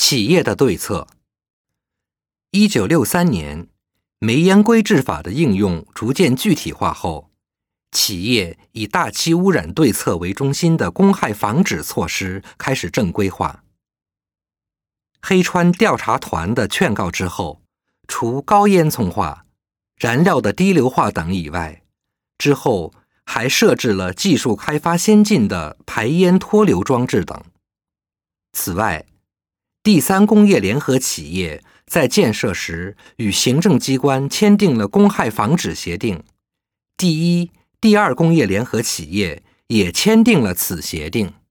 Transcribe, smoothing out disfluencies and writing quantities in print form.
企业的对策。1963年，煤烟规制法的应用逐渐具体化后，企业以大气污染对策为中心的公害防治措施开始正规化。黑川调查团的劝告之后，除高烟囱化、燃料的低硫化等以外，之后还设置了技术开发先进的排烟脱硫装置等。此外，第三工业联合企业在建设时与行政机关签订了公害防止协定，第一、第二工业联合企业也签订了此协定。